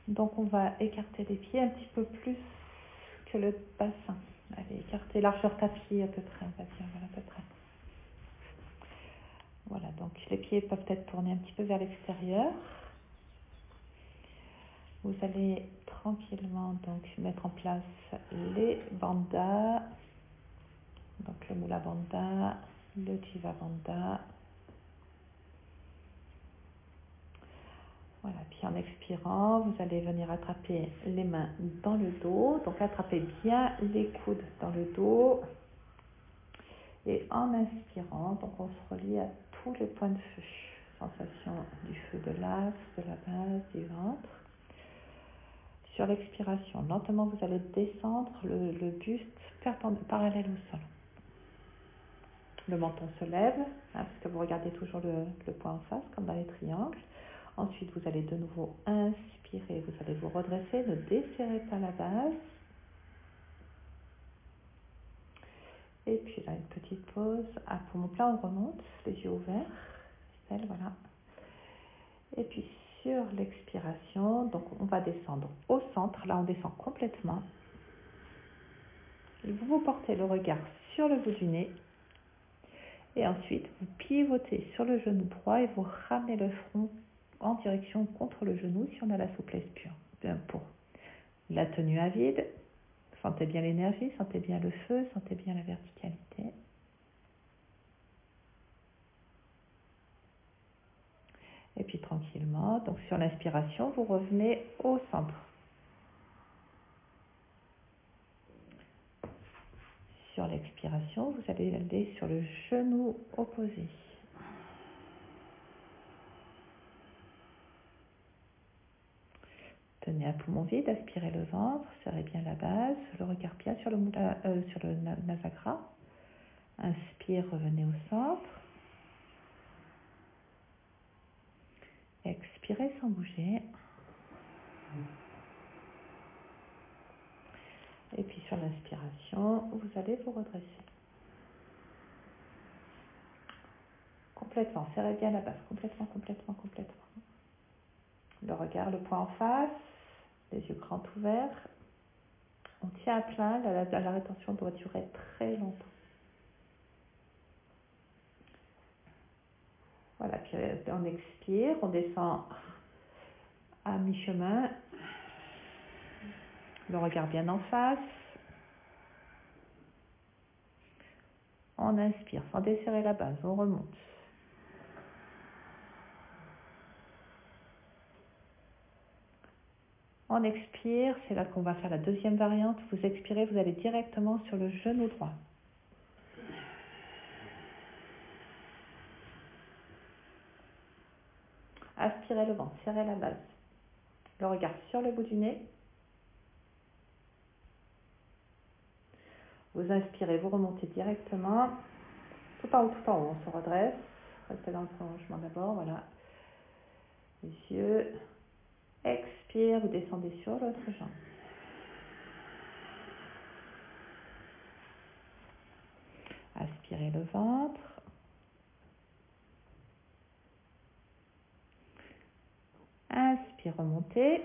Donc on va écarter les pieds un petit peu plus que le bassin. Allez, écarter largeur tapis à peu près, on va dire, voilà, à peu près. Voilà, donc les pieds peuvent être tournés un petit peu vers l'extérieur. Vous allez tranquillement donc mettre en place les bandhas, donc le Mula Bandha, le Jiva Bandha. Voilà, puis en expirant, vous allez venir attraper les mains dans le dos, donc attrapez bien les coudes dans le dos. Et en inspirant, donc on se relie à tous les points de feu. Sensation du feu de l'axe, de la base, du ventre. Sur l'expiration, lentement, vous allez descendre le buste parallèle au sol. Le menton se lève, parce que vous regardez toujours le point en face, comme dans les triangles. Ensuite, vous allez de nouveau inspirer, vous allez vous redresser, ne desserrez pas la base. Et puis là, une petite pause. À poumon plein, on remonte, les yeux ouverts. Voilà. Et puis sur l'expiration, donc on va descendre au centre. Là, on descend complètement. Vous portez le regard sur le bout du nez. Et ensuite, vous pivotez sur le genou droit et vous ramenez le front en direction contre le genou si on a la souplesse pure. Bien, pour la tenue à vide, sentez bien l'énergie, sentez bien le feu, sentez bien la verticalité. Et puis tranquillement, donc sur l'inspiration, vous revenez au centre. Sur l'expiration, vous allez aller sur le genou opposé. Tenez à poumon vide, aspirez le ventre, serrez bien la base, le regard bien sur le nasagra. Inspire, revenez au centre. Expirez sans bouger. Et puis sur l'inspiration, vous allez vous redresser. Complètement, serrez bien la base, complètement, complètement, complètement. Le regard, le point en face, les yeux grands ouverts. On tient à plein, la rétention doit durer très longtemps. Voilà, puis on expire, on descend à mi-chemin. Le regard bien en face. On inspire sans desserrer la base, on remonte. On expire, c'est là qu'on va faire la deuxième variante. Vous expirez, vous allez directement sur le genou droit. Aspirez le ventre, serrez la base. Le regard sur le bout du nez. Vous inspirez, vous remontez directement. Tout en haut, on se redresse. Restez dans le prolongement d'abord, voilà. Les yeux. Expire, vous descendez sur l'autre jambe. Aspirez le ventre. Inspire, remontez.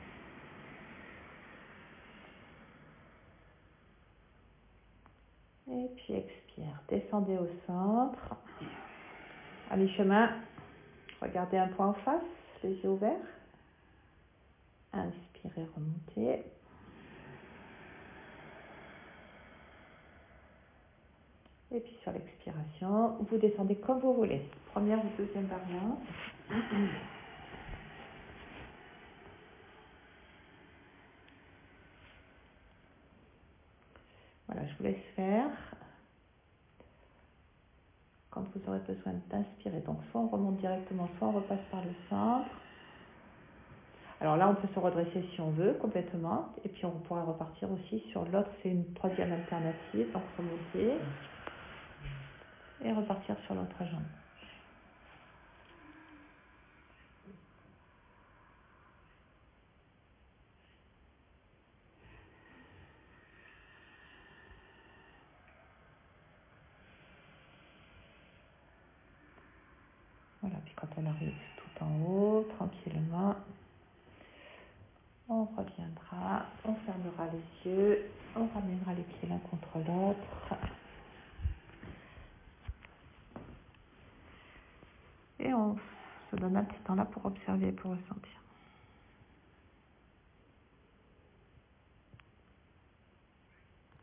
Et puis expire. Descendez au centre. À mi-chemin, regardez un point en face, les yeux ouverts. Inspirez, remontez. Et puis sur l'expiration, vous descendez comme vous voulez. Première ou deuxième variante. Voilà, je vous laisse faire. Quand vous aurez besoin d'inspirer, donc soit on remonte directement, soit on repasse par le centre. Alors là, on peut se redresser si on veut, complètement. Et puis on pourra repartir aussi sur l'autre, c'est une troisième alternative. Donc remonter et repartir sur l'autre jambe. Voilà, puis quand on arrive tout en haut, tranquillement, reviendra, on fermera les yeux, on ramènera les pieds l'un contre l'autre. Et on se donne un petit temps là pour observer, pour ressentir.